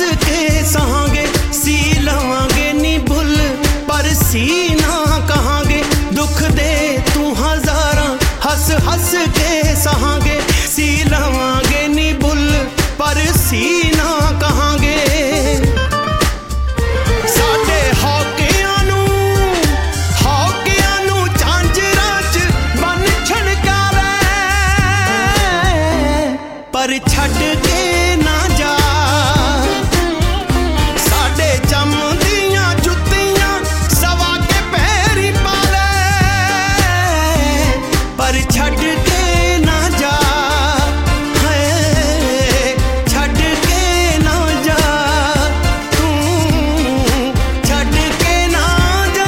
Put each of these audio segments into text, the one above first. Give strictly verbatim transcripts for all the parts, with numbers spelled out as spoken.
के सहांगे, सी लवांगे नी भुल पर सी ना कहांगे। दुख दे तू हजारा हस हस के सहांगे, सी लवांगे नी भुल पर सी ना कहांगे। साडे हौकियां नू हौकियां नू झांजरां च बन छणकारे, पर छड्ड के ना जा। साडे चमदियां जुत्तियां सवा के पैरी पा ले, पर छड्ड के ना जा। है छड्ड के ना जा, तू छड्ड के ना जा।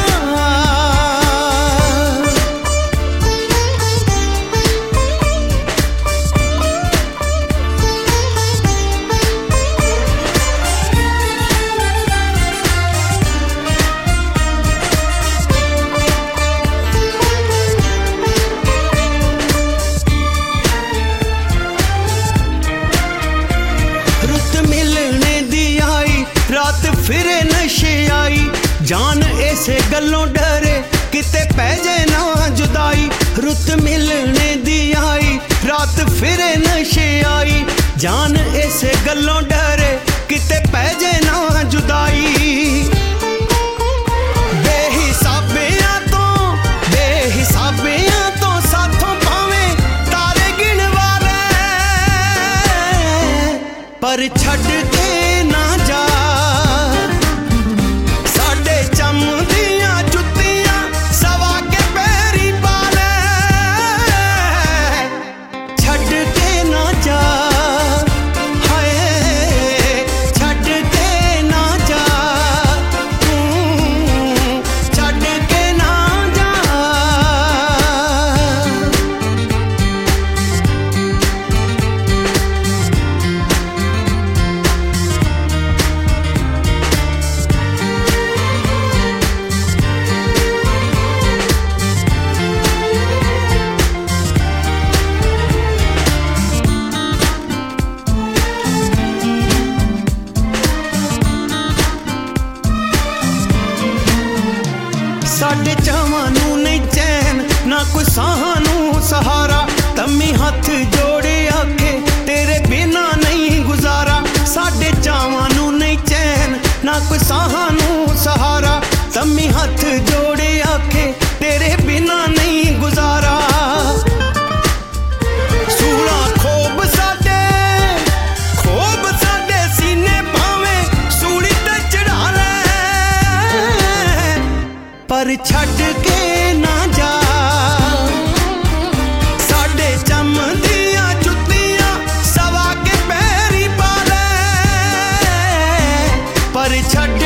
रुत मिलने दी आई रात फिरे नशे आई, जान ऐसे गलों डरे किते पै जाए ना जुदाई। रुत मिलने दी आई रात फिरे नशे आई, जान ऐसे गलों डरे किते पै जाए ना जुदाई। बेहिसाबियां तो बेहिसाबियां तो साथों भावें तारे गिनवा ले, पर छड्ड के ना जा। साडे चमदियां जुत्तियां सवा के पैरी पा ले, छड्ड के ना जा। हाय छड्ड के ना जा, तू छड्ड के ना जा। साडे चावां नू नहीं चैन ना कोई साहां नू सहारा, तम्मी हथ जोड़े आखे तेरे बिना नहीं गुजारा। साडे चावां नू नहीं चैन ना कोई साहां नू सहारा, तम्मी हथ जोड़े आखे तेरे बिना नहीं गुजारा। सूला खोब साडे खोब साडे सीने भावें सूली ते चढ़ा ले, पर छड्ड के ना जा। साडे चमदियां जुत्तियां सवा के पैरी पा ले, पर छड्ड